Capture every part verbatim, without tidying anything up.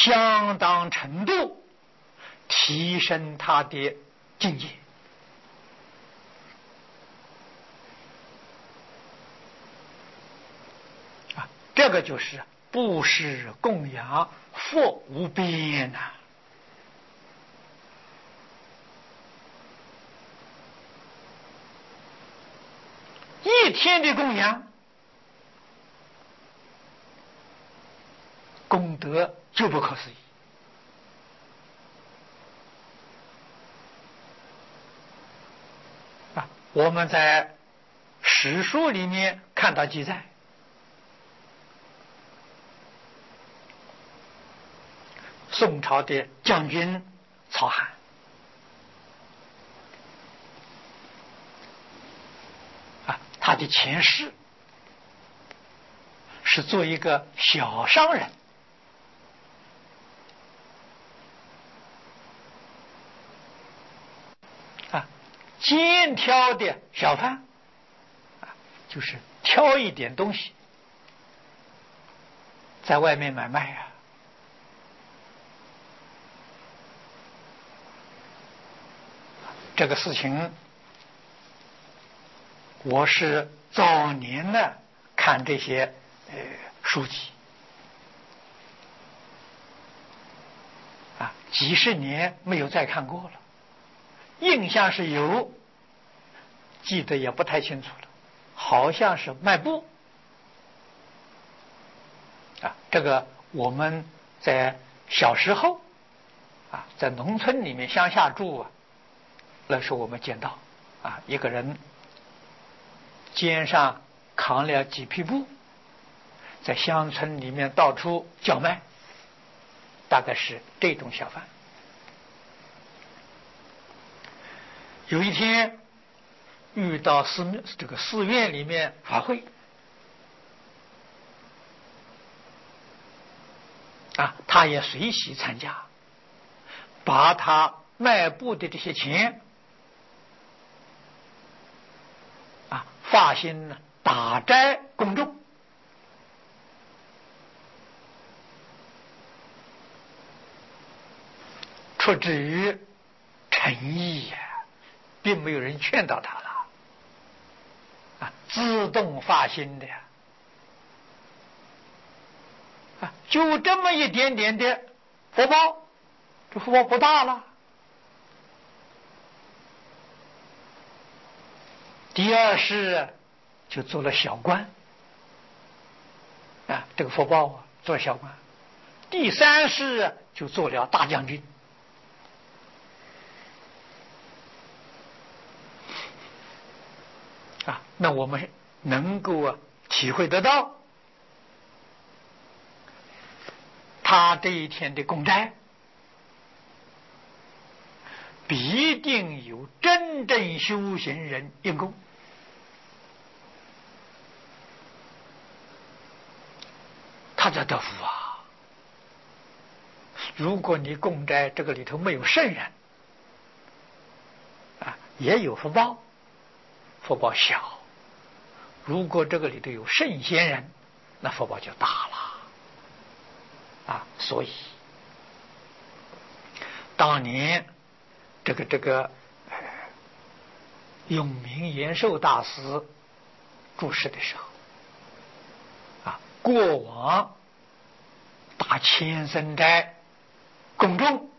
相当程度提升他的境界。啊，这个就是布施供养佛无边呐、啊。一天的供养，功德就不可思议。啊，我们在史书里面看到记载，宋朝的将军曹涵，啊，他的前世是做一个小商人。肩挑的小贩，就是挑一点东西在外面买卖啊。这个事情我是早年呢看这些呃书籍啊，几十年没有再看过了。印象是有，记得也不太清楚了，好像是卖布啊。这个我们在小时候啊，在农村里面乡下住啊，那时候我们见到啊，一个人肩上扛了几匹布，在乡村里面到处叫卖，大概是这种小贩。有一天遇到寺这个寺院里面法会啊，他也随喜参加，把他卖布的这些钱啊发心呢打斋供众，出自于诚意呀、啊。并没有人劝导他了，啊，自动发心的呀，啊，就这么一点点的福报，这福报不大了。第二世就做了小官，啊，这个福报啊，做了小官。第三世就做了大将军。啊，那我们能够啊体会得到，他这一天的供斋，必定有真正修行人应供。他在得福啊！如果你供斋这个里头没有圣人，啊，也有福报。福报小，如果这个里头有圣贤人，那福报就大了啊！所以当年这个这个、呃、永明延寿大师住世的时候啊，过往打千僧斋供众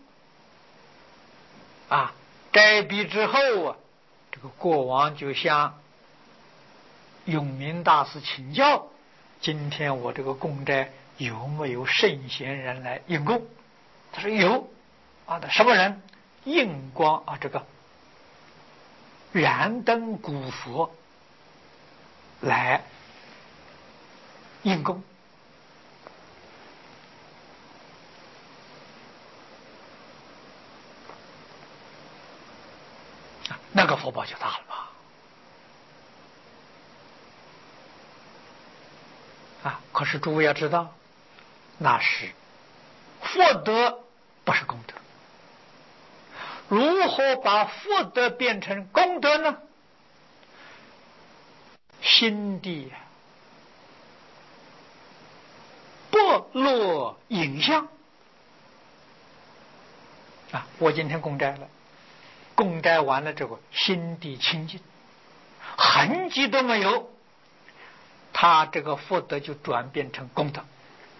啊，斋毕之后啊，这个国王就向永明大师请教，今天我这个供斋有没有圣贤人来应供？他说有啊，什么人？印光啊，这个燃灯古佛来应供。那个福报就大了吧？啊！可是诸位要知道，那是福德，不是功德。如何把福德变成功德呢？心地不落影像啊，我今天供斋了，供斋完了之后，心地清净，痕迹都没有，他这个福德就转变成功德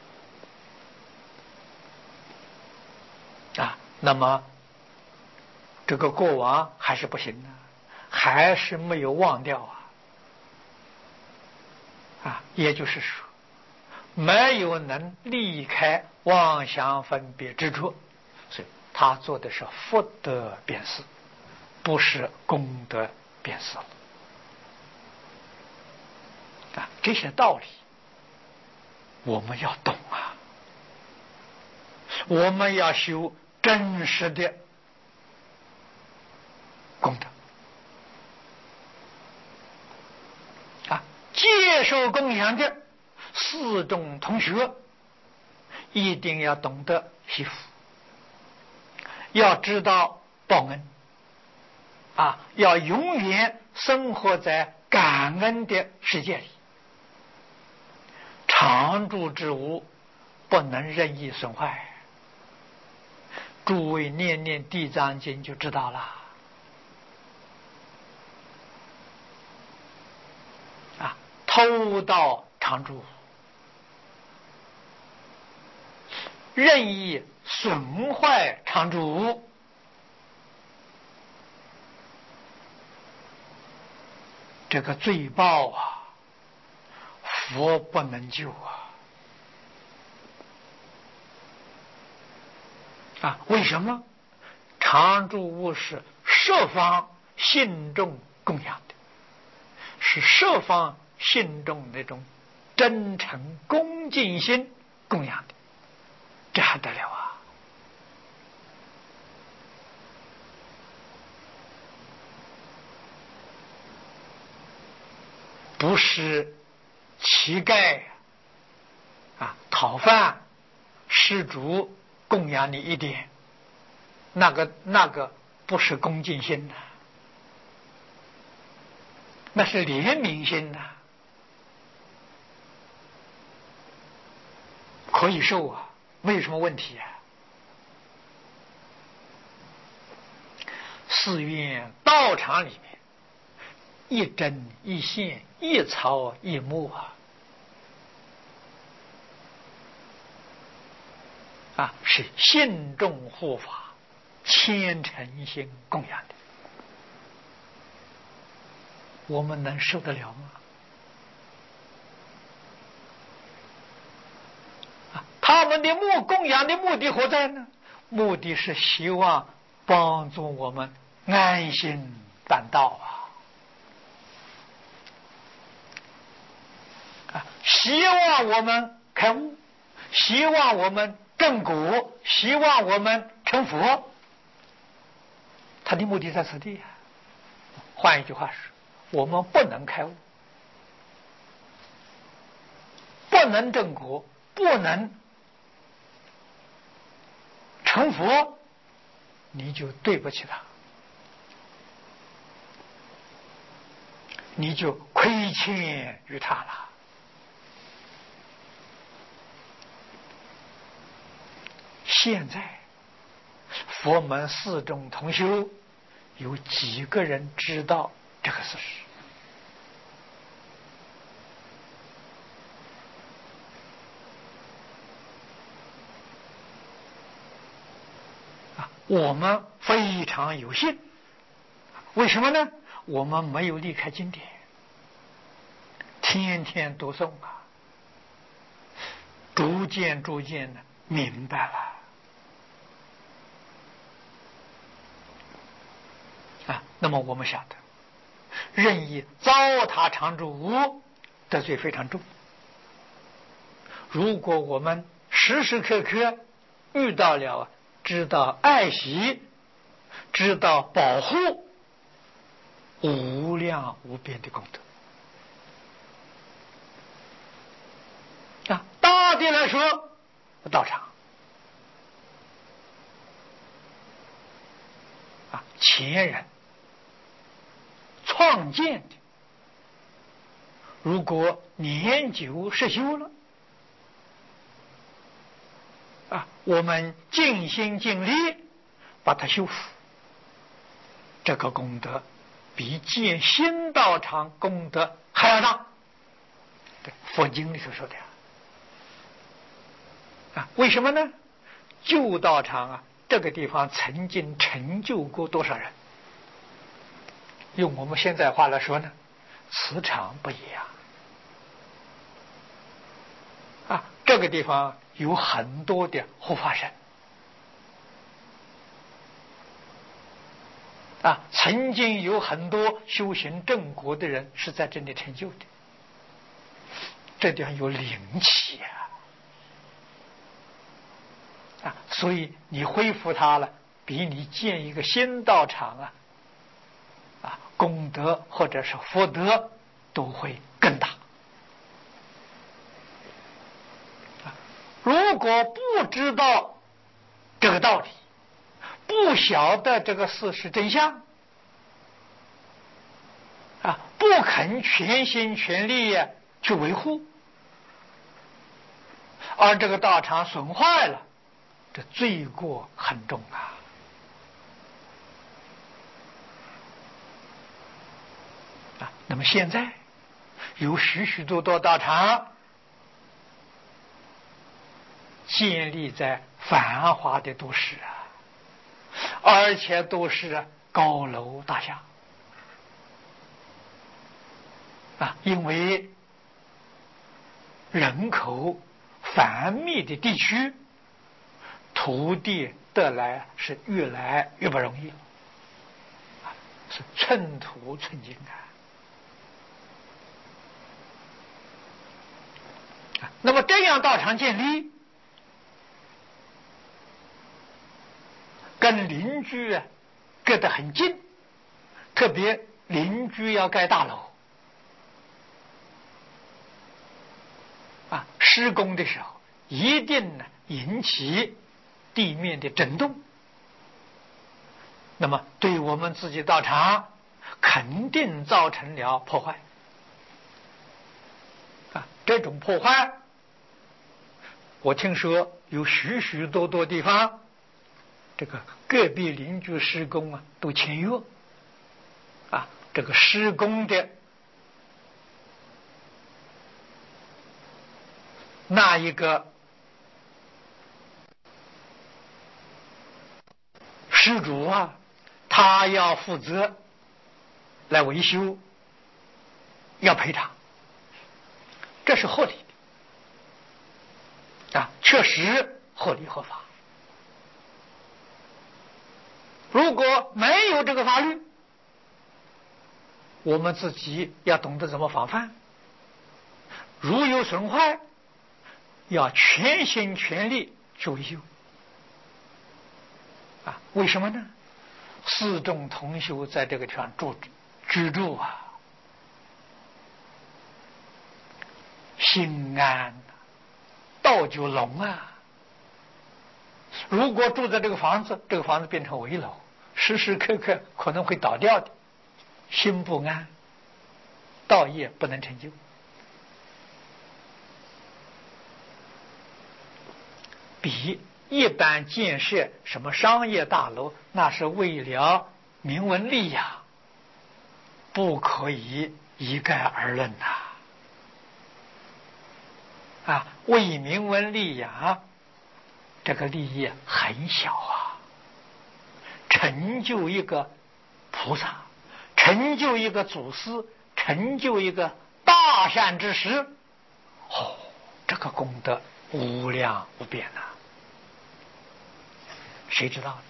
啊。那么这个过往还是不行的，还是没有忘掉啊啊，也就是说，没有能离开妄想分别执着，所以他做的是福德辨识，不是功德辨识啊。这些道理我们要懂啊，我们要修真实的功德啊。接受供养的四众同学一定要懂得惜福，要知道报恩啊，要永远生活在感恩的世界里。常住之物不能任意损坏，诸位念念地藏经就知道了啊。偷盗常住，任意损坏常住，这个罪报啊，佛不能救啊！啊，为什么？常住物是十方信众供养的，是十方信众那种真诚恭敬心供养的，这还得了啊！不是乞丐啊，讨饭施主供养你一点，那个那个不是恭敬心的，那是怜悯心的，可以受啊，没有什么问题啊。寺院道场里面，一针一线，一草一木啊，啊，是信众护法虔诚心供养的，我们能受得了吗？啊，他们的目供养的目的何在呢？目的是希望帮助我们安心办道啊，啊，希望我们开悟，希望我们正果，希望我们成佛，他的目的在此地啊。换一句话说，我们不能开悟，不能正果，不能成佛，你就对不起他，你就亏欠于他了。现在佛门四众同修有几个人知道这个事实？啊，我们非常有幸，为什么呢？我们没有离开经典，天天读诵啊，逐渐逐渐的明白了。啊，那么我们晓得，任意糟蹋常住物，得罪非常重。如果我们时时刻刻遇到了，知道爱惜，知道保护，无量无边的功德啊！大的来说，道场啊，前人创建的，如果年久失修了啊，我们尽心尽力把它修复，这个功德比建新道场功德还要大。对，佛经里头说的啊，为什么呢？旧道场啊，这个地方曾经成就过多少人？用我们现在话来说呢，磁场不一样啊。这个地方有很多的护法神啊，曾经有很多修行正果的人是在这里成就的，这地方有灵气啊。啊，所以你恢复它了，比你建一个新道场啊，啊，功德或者是福德都会更大。啊，如果不知道这个道理，不晓得这个事实真相，啊，不肯全心全力去维护，而这个道场损坏了，这罪过很重啊！啊，那么现在有许许多多道场建立在繁华的都市啊，而且都是高楼大厦啊，因为人口繁密的地区，土地得来是越来越不容易，是寸土寸金啊。那么这样道场建立，跟邻居啊隔得很近，特别邻居要盖大楼啊，施工的时候一定呢引起地面的震动，那么对我们自己道场肯定造成了破坏啊！这种破坏，我听说有许许多多地方，这个隔壁邻居施工啊都签约啊，这个施工的那一个施主啊，他要负责来维修，要赔偿，这是合理的啊，确实合理合法。如果没有这个法律，我们自己要懂得怎么防范，如有损坏，要全心全力去维修啊！为什么呢？四众同修在这个地方住居住啊，心安道就聋啊。如果住在这个房子，这个房子变成危楼，时时刻刻可能会倒掉的，心不安，道业不能成就。比一般建设什么商业大楼，那是为了名闻利养，不可以一概而论呐。啊，为名闻利养，这个利益很小啊。成就一个菩萨，成就一个祖师，成就一个大善之时，哦，这个功德无量无边呐、啊。谁知道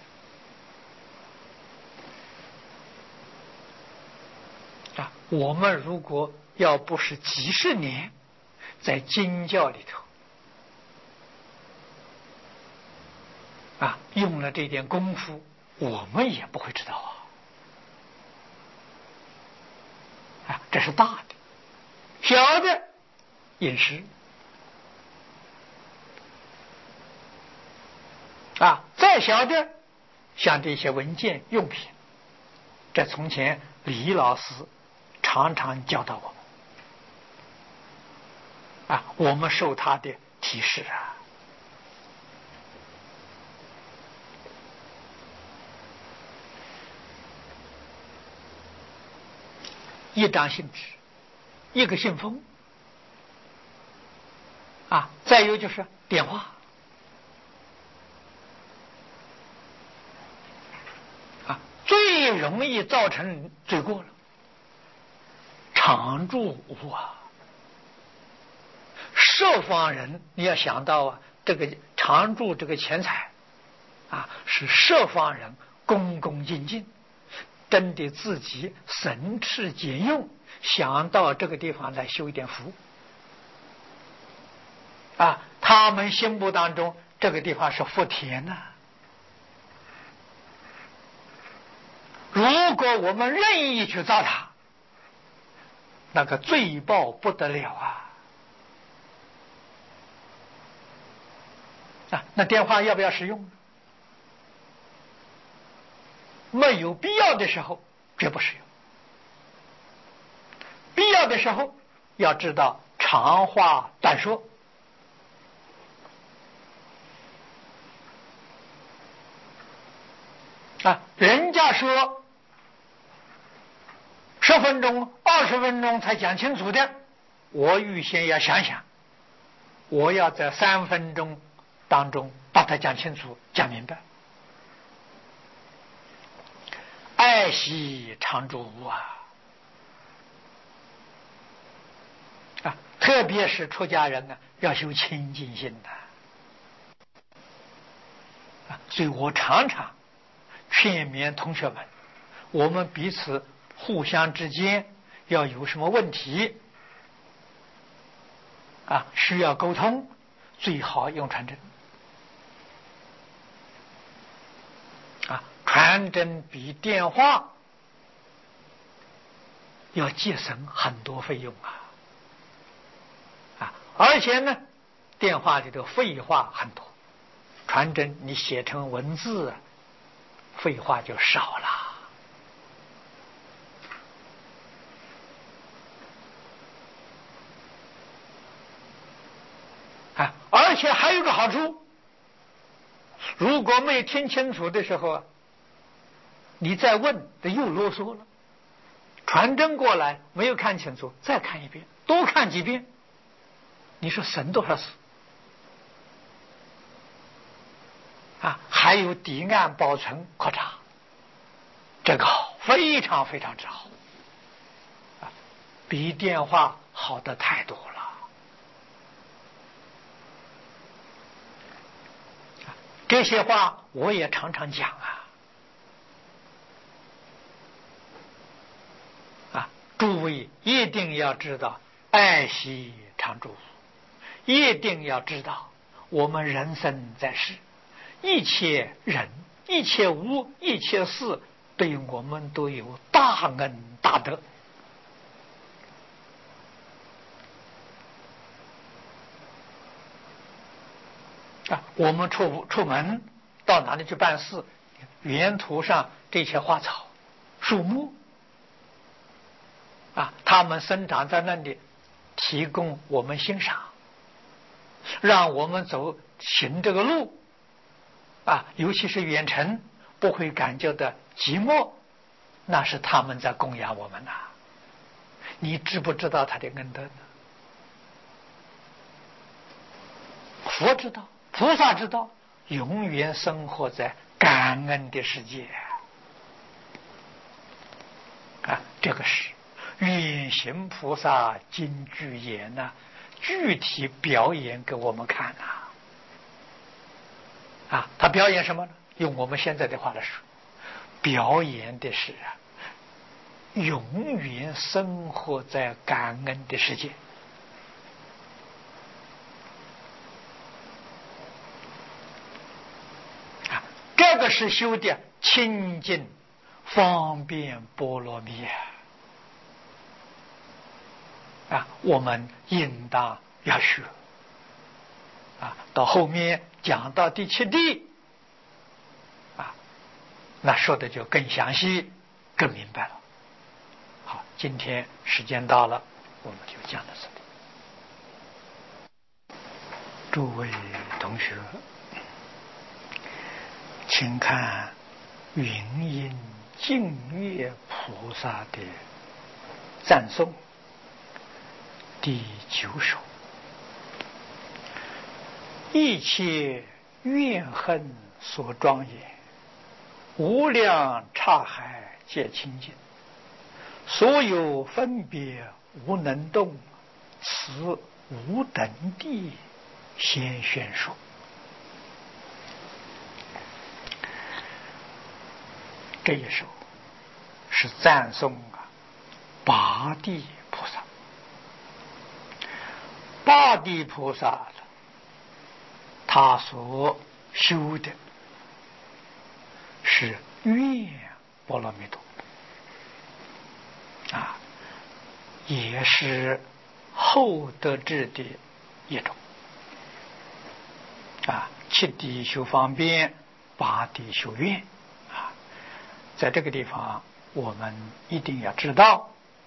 呢？啊，我们如果要不是几十年在经教里头啊用了这点功夫，我们也不会知道啊。啊，这是大的，小的饮食啊，再小的像这些文件用品，这从前李老师常常教导我们啊，我们受他的提示啊。 一张信纸，一个信封啊，再有就是电话啊，最容易造成罪过了。常住无啊，受方人你要想到啊，这个常住这个钱财啊，是受方人恭恭敬敬，真的自己省吃俭用，想到这个地方来修一点福啊，他们心目当中这个地方是福田呐、啊。如果我们任意去糟蹋，那个罪报不得了啊！啊，那电话要不要使用？没有必要的时候绝不使用，必要的时候要知道长话短说。啊，人家说十分钟、二十分钟才讲清楚的，我预先要想想，我要在三分钟当中把它讲清楚、讲明白。爱惜常住无啊！啊，特别是出家人呢，要修清净心的。啊，所以我常常劝勉同学们，我们彼此互相之间要有什么问题啊，需要沟通，最好用传真。啊，传真比电话要节省很多费用啊！啊，而且呢，电话里头废话很多，传真你写成文字，废话就少了。啊，而且还有个好处，如果没听清楚的时候，你再问，他又啰嗦了。传真过来没有看清楚，再看一遍，多看几遍，你说省多少事啊？还有抵案保存可查，这个好，非常非常之好啊，比电话好的太多了。这些话我也常常讲啊。啊，诸位一定要知道爱惜常住，一定要知道我们人生在世，一切人、一切物、一切事，对我们都有大恩大德。啊，我们出出门到哪里去办事，沿途上这些花草、树木啊，它们生长在那里，提供我们欣赏，让我们走行这个路啊，尤其是远程不会感觉到寂寞，那是他们在供养我们呐、啊。你知不知道他的恩德呢？佛知道，菩萨知道，永远生活在感恩的世界啊！这个是远行菩萨金具言呐、啊，具体表演给我们看呐、啊！啊，他表演什么呢？用我们现在的话来说，表演的是啊，永远生活在感恩的世界。啊，这个是修的清净方便波罗蜜啊，我们应当要学啊。到后面讲到第七地啊，那说的就更详细、更明白了。好，今天时间到了，我们就讲到这里。诸位同学，请看云音净月菩萨的赞颂第九首：一切怨恨所庄严，无量刹海皆清净，所有分别无能动，此无等地先宣说。这一首是赞颂啊八地菩萨。八地菩萨他所修的是愿波罗蜜多啊，也是后得智的一种啊。七地修方便，八地修愿啊。在这个地方，我们一定要知道，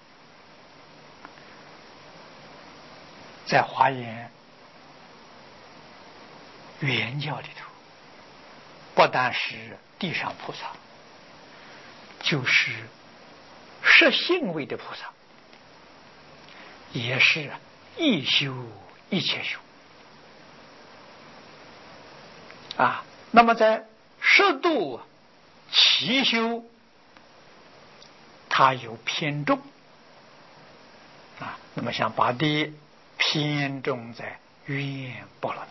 在华严原教里头，不但是地上菩萨，就是摄性位的菩萨，也是一修一切修啊。那么在摄度齐修，它有偏重啊。那么像八地偏重在愿波罗蜜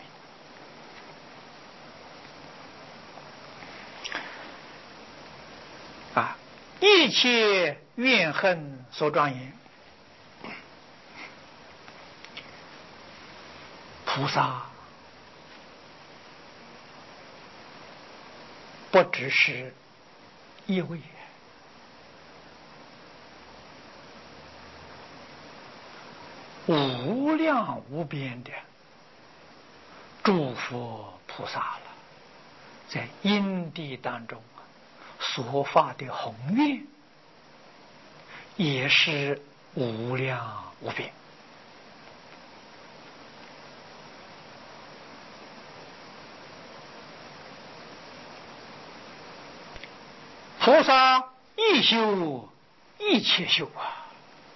啊，一切怨恨所庄严，菩萨不只是一位，无量无边的诸佛菩萨了，在因地当中所发的宏愿也是无量无边菩萨一修一切修啊，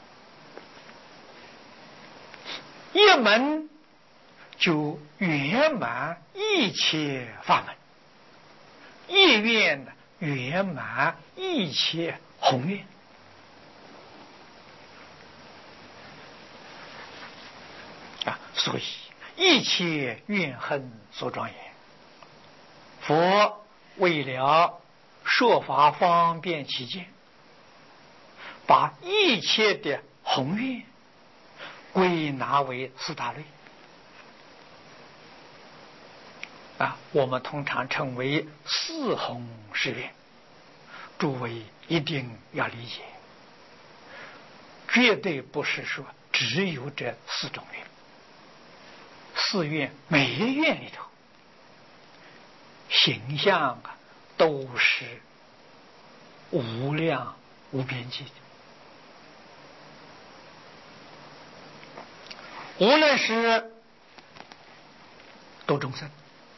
一门就圆满一切法门，一愿圆满一切宏愿啊。所以一切怨恨所庄严，佛为了说法方便起见，把一切的宏愿归纳为四大类啊，我们通常称为四弘誓愿，诸位一定要理解，绝对不是说只有这四种愿。四愿每一愿里头形象啊都是无量无边际的，无论是度众生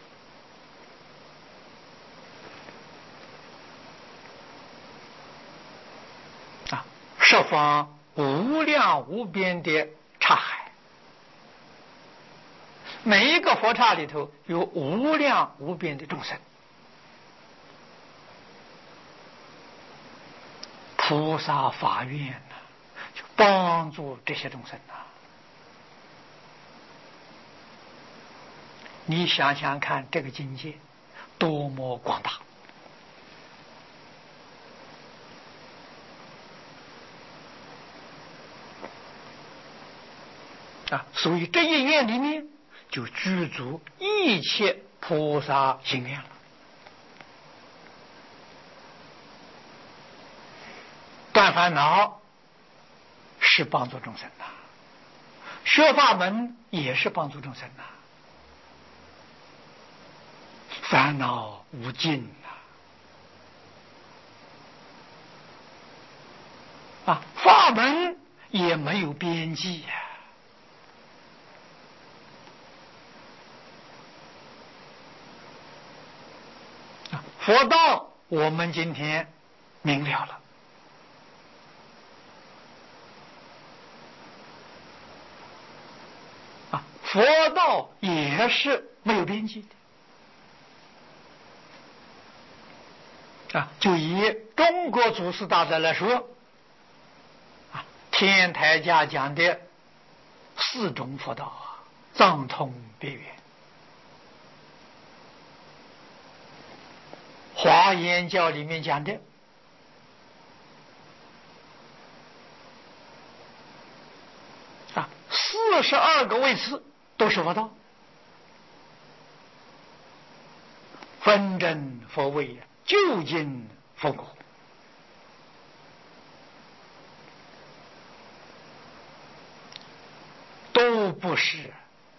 啊，十方无量无边的刹海，每一个佛刹里头有无量无边的众生，菩萨法愿呢，就帮助这些众生呐。你想想看，这个境界多么广大啊！所以这一愿里面就具足一切菩萨心愿了。断烦恼是帮助众生的，学法门也是帮助众生的，烦恼无尽啊！啊，法门也没有边际呀、啊！佛道我们今天明了了， 佛道也是没有边际的啊！就以中国祖师大德来说啊，天台家讲的四种佛道啊，藏通别圆。华严教里面讲的啊，四十二个位次都是佛道，分真佛位，究竟佛果，都不是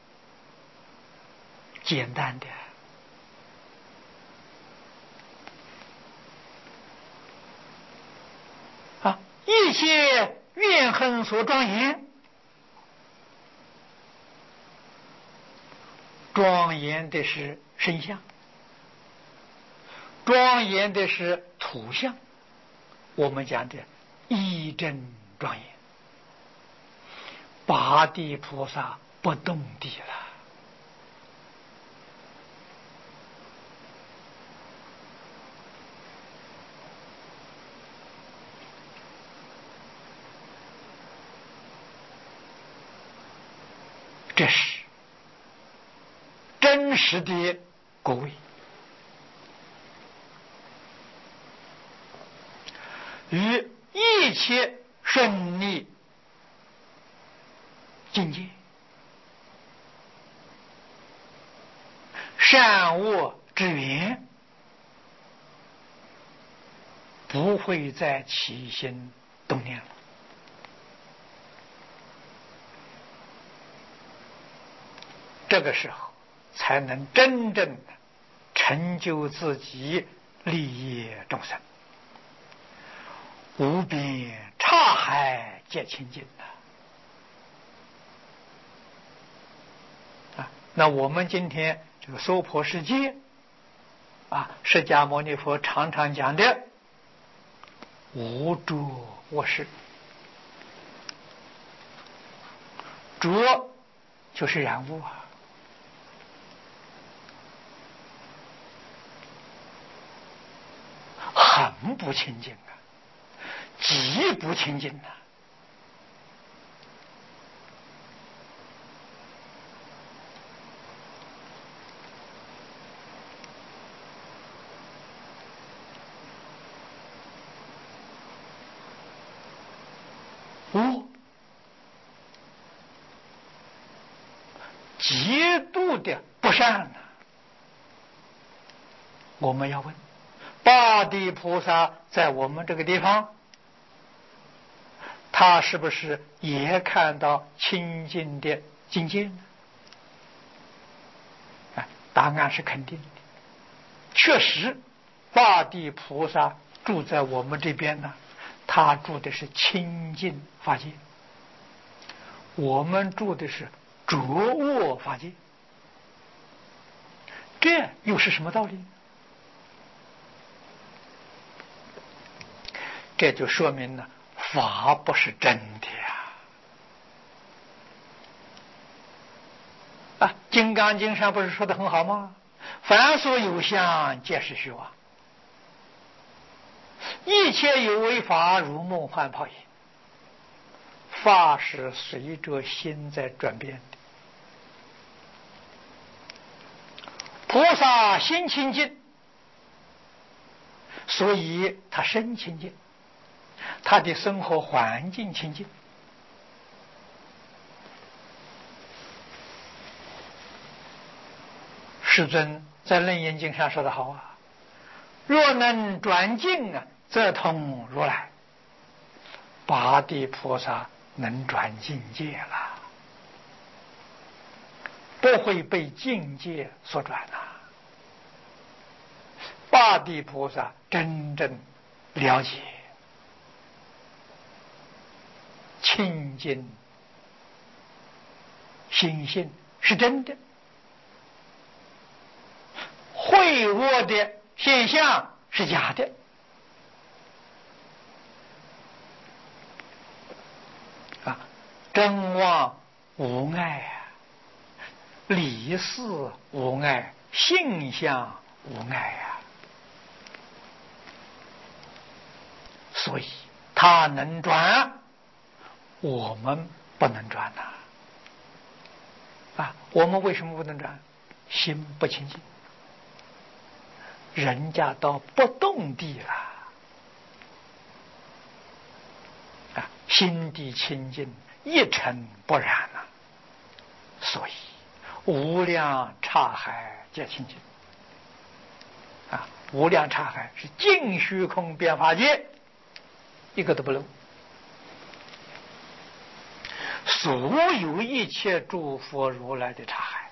简单的啊！一切怨恨所庄严，庄严的是身相，庄严的是土相，我们讲的一真庄严。八地菩萨不动地了，这是真实的果位。与一切顺利境界，善恶之缘，不会再起心动念了。这个时候才能真正的成就自己，利益众生，无边刹海皆清净啊！那我们今天这个娑婆世界啊，释迦牟尼佛常常讲的无着我识，着就是染污啊，很不清净啊，极不清净啊！哦，极度的不善啊！我们要问，八地菩萨在我们这个地方，他是不是也看到清净的境界呢？啊，答案是肯定的。确实，八地菩萨住在我们这边呢，他住的是清净法界，我们住的是浊恶法界，这又是什么道理呢？这就说明了法不是真的呀！啊，《金刚经》上不是说的很好吗？凡所有相，皆是虚妄，一切有为法，如梦幻泡影。法是随着心在转变的。菩萨心清净，所以他身清净，他的生活环境清净。世尊在《楞严经》上说的好啊，若能转境啊，则通如来。八地菩萨能转境界了，不会被境界所转啊。八地菩萨真正了解清净心性是真的，秽恶的现象是假的。啊，真妄无碍啊， 理事无碍，性相无碍呀、啊。所以他能转，我们不能转呐、啊。啊，我们为什么不能转？心不清净，人家到不动地了。啊，心地清净，一尘不染啊。所以无量刹海皆清净。啊，无量刹海是尽虚空遍法界，一个都不漏。所有一切诸佛如来的刹海，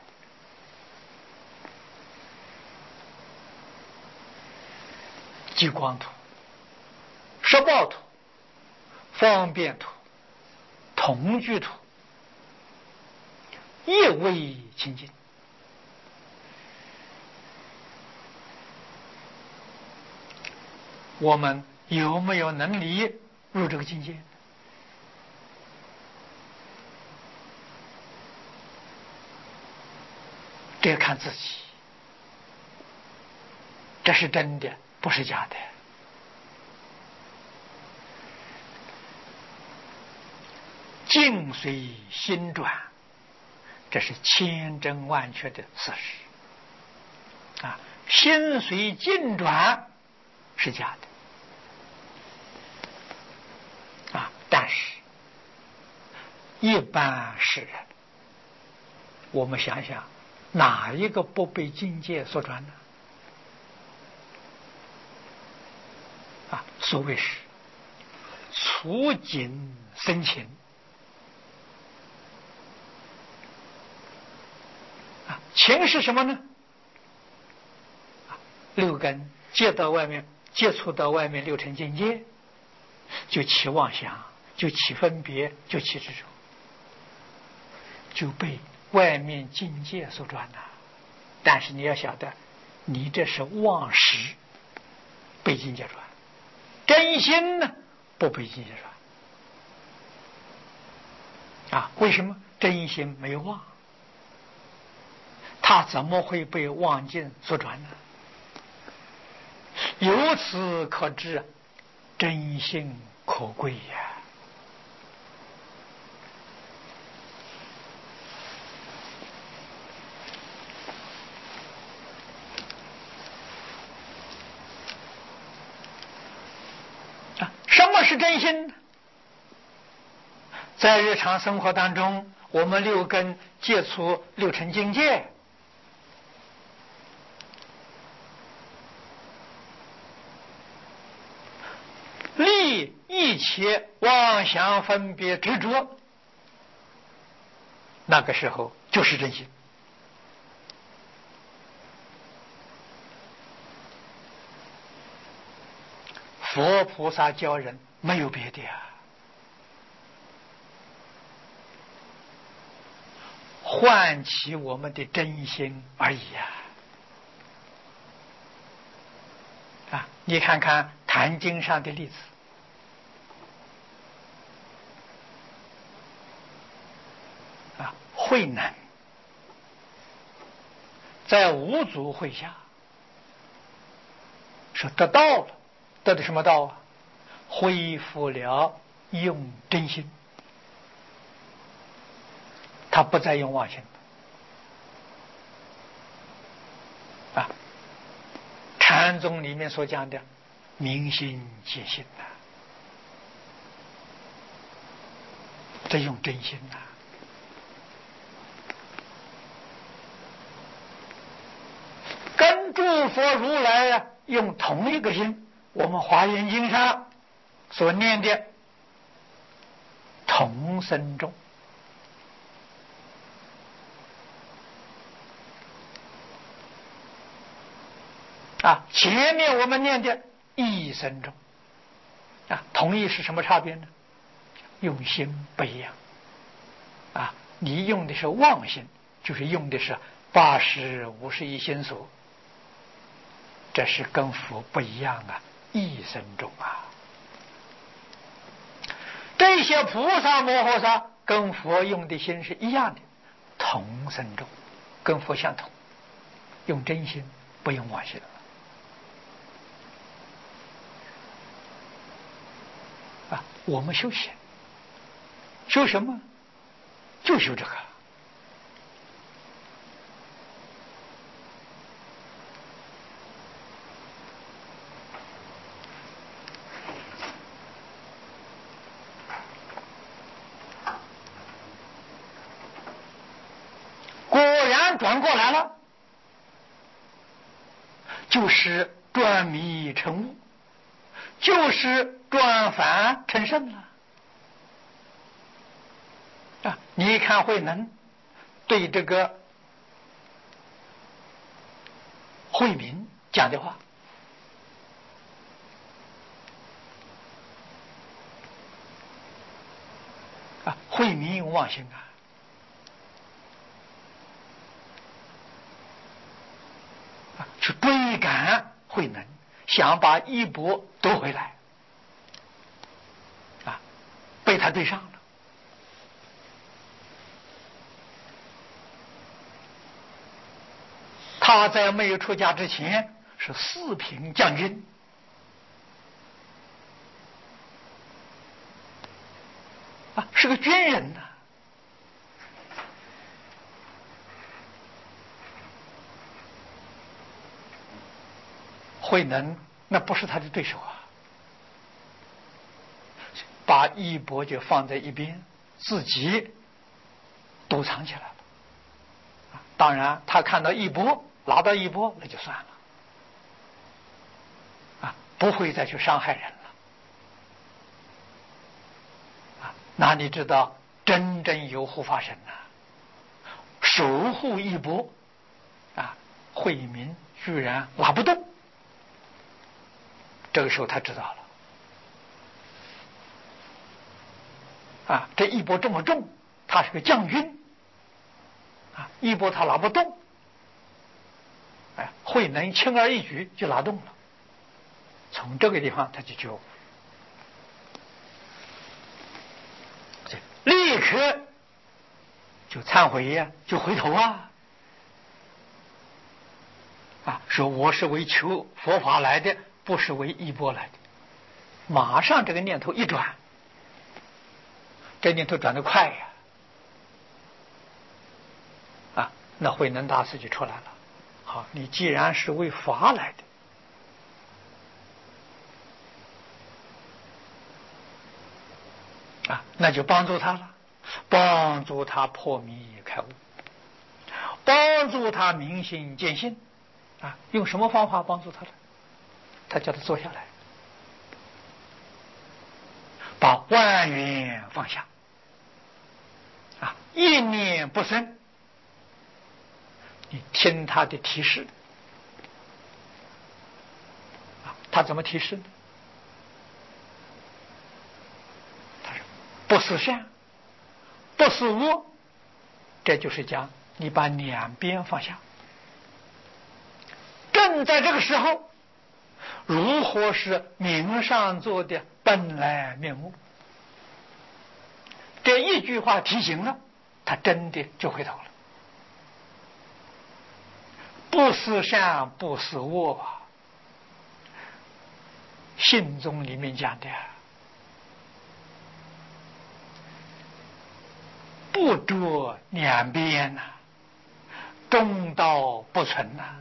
极光土、十报土、方便土、同居土，一味清净。我们有没有能力入这个境界？这看自己，这是真的，不是假的。境随心转，这是千真万确的事实。啊，心随境转是假的。啊，但是一般世人，我们想想，哪一个不被境界所转呢？啊，所谓是触景生情。啊，情是什么呢？啊，六根接到外面，接触到外面六尘境界，就起妄想，就起分别，就起执着，就被外面境界所转了。但是你要晓得，你这是妄识被境界转，真心呢不被境界转。啊，为什么？真心没有妄，他怎么会被妄境所转呢？由此可知，真心可贵呀。啊，什么是真心呢？在日常生活当中，我们六根接触六尘境界，立一切妄想分别执着，那个时候就是真心。佛菩萨教人没有别的啊，唤起我们的真心而已啊！啊，你看看《坛经》上的例子，啊，慧能在五祖会下说得道了，得的什么道啊？恢复了用真心，他不再用妄心啊。禅宗里面所讲的明心见性呐、啊，这用真心呐、啊。跟诸佛如来呀、啊、用同一个心，我们华严经上所念的同生众。啊，前面我们念的一生中，啊，同意是什么差别呢？用心不一样。啊，你用的是妄心，就是用的是八十五十一心所，这是跟佛不一样啊，一生中啊。这些菩萨摩诃萨跟佛用的心是一样的，同生中。 跟佛相同，用真心，不用妄心了。啊，我们修行，修什么？就修这个。果然转过来了，就是转迷成悟，就是转凡成圣了。啊，你看慧能对这个慧明讲的话，啊，慧明有妄心啊，啊，去追赶慧能，想把衣钵夺回来，啊，被他对上了。他在没有出家之前是四品将军，啊，是个军人呐、啊。慧能那不是他的对手啊，把衣钵就放在一边，自己都藏起来了。当然，他看到衣钵，拿到衣钵，那就算了，啊，不会再去伤害人了。啊，那你知道，真正有护法神呐、啊，守护衣钵，啊，慧明居然拿不动。这个时候他知道了，啊，这衣钵这么重，他是个将军，啊，衣钵他拿不动，哎，慧能轻而易举就拿动了，从这个地方他就觉悟，立刻就忏悔呀、啊，就回头啊，啊，说我是为求佛法来的，不是为衣钵来的。马上这个念头一转，这念头转得快呀，啊，那慧能大师就出来了。好，你既然是为法来的，啊，那就帮助他了，帮助他破迷开悟，帮助他明心见性，啊，用什么方法帮助他呢？他叫他坐下来，把万缘放下，啊，一念不生。你听他的提示，啊，他怎么提示呢？他说不是善，不是恶，这就是讲你把两边放下。正在这个时候，如何是明上座的本来面目？这一句话提醒了他，真的就回头了。不是善，不是恶，信宗里面讲的，不着两边呐、啊，中道不存呐、啊。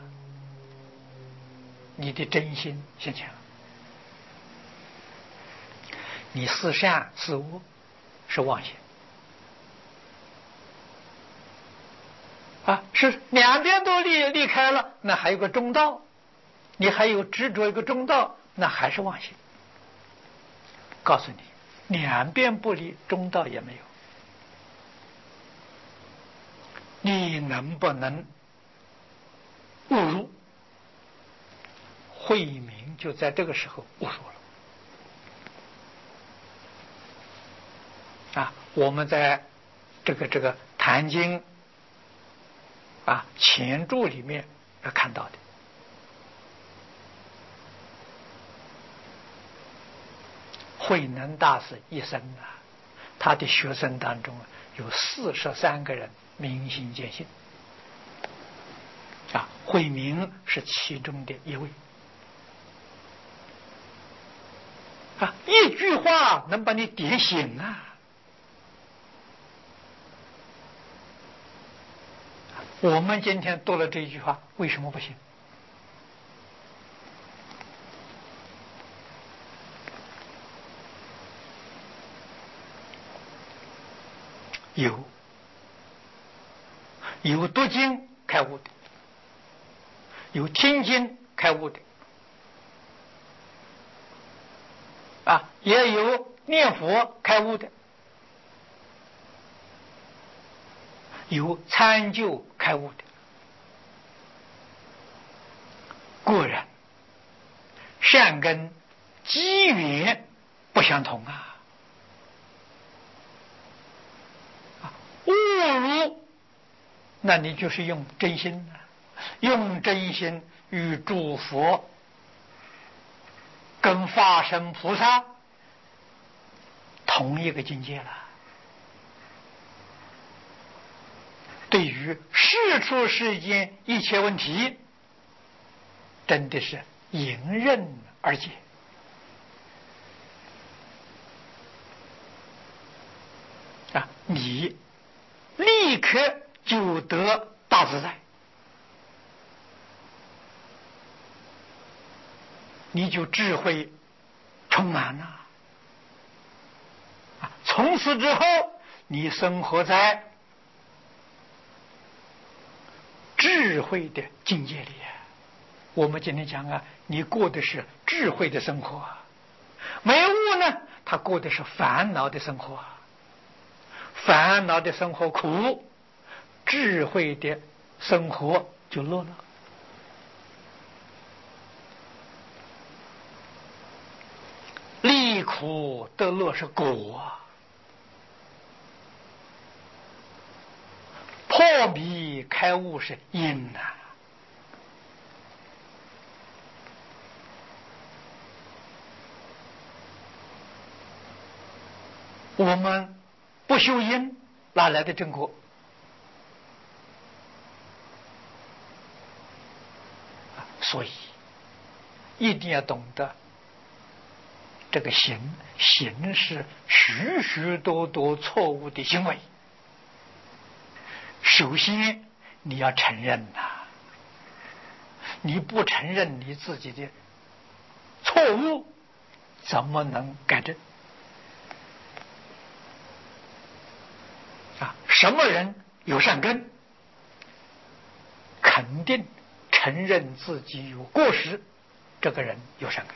你的真心现前了，你是善是恶是妄心啊，是两边都离离开了，那还有个中道，你还有执着一个中道，那还是妄心。告诉你，两边不离，中道也没有。你能不能悟入？慧明就在这个时候悟入了。啊，我们在这个这个《坛经》啊前注里面要看到的。慧能大师一生啊，他的学生当中有四十三个人明心见性， 慧明是其中的一位。啊，一句话能把你点醒啊！我们今天读了这一句话，为什么不行？有有读经开悟的，有听经开悟的，啊，也有念佛开悟的，有参究开悟的。果然，善根机缘不相同啊！误如，那你就是用真心啊，用真心与诸佛跟法身菩萨同一个境界了。对于世出世间一切问题，真的是迎刃而解啊！你立刻就得大自在，你就智慧充满了啊！从此之后，你生活在智慧的境界里。我们今天讲啊，你过的是智慧的生活，没悟呢，他过的是烦恼的生活，烦恼的生活苦，智慧的生活就乐了。离苦得乐是果，破迷开悟是因呐、啊。我们不修因，哪来的正果？所以一定要懂得这个行，行是许许多多错误的行为。首先你要承认呐、啊，你不承认你自己的错误，怎么能改正？啊，什么人有善根，肯定承认自己有过失，这个人有善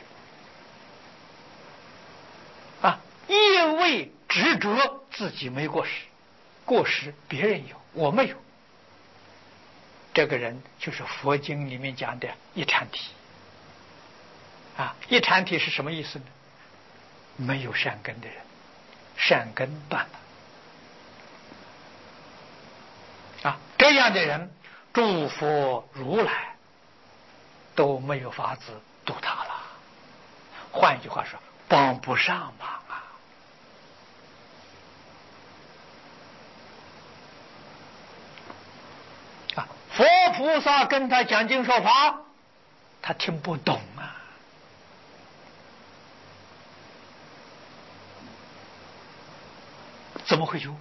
根。啊，因为执着自己没过失，过失别人有，我没有，这个人就是佛经里面讲的一禅体。啊，一禅体是什么意思呢？没有善根的人，善根断了。啊，这样的人，诸佛如来都没有法子度他了。换一句话说，帮不上忙啊！啊，佛菩萨跟他讲经说法，他听不懂啊。怎么会有？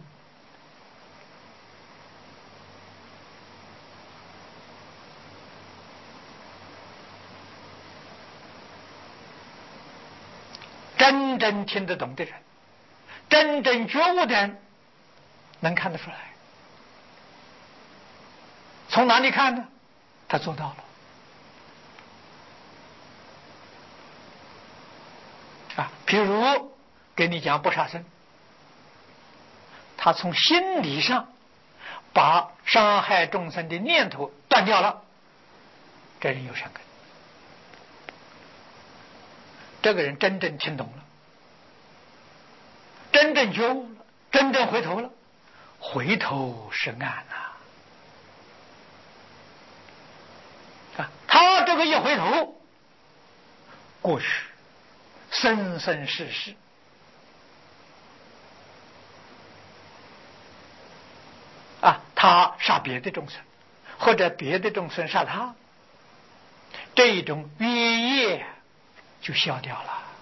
真正听得懂的人，真正觉悟的人，能看得出来。从哪里看呢？他做到了。啊，譬如给你讲不杀生，他从心理上把伤害众生的念头断掉了，这人有善根。这个人真正听懂了，真正觉悟了，真正回头了，回头是岸呐！啊，他这个一回头，过去生生世世啊，他杀别的众生，或者别的众生杀他， 这种冤业就消掉了。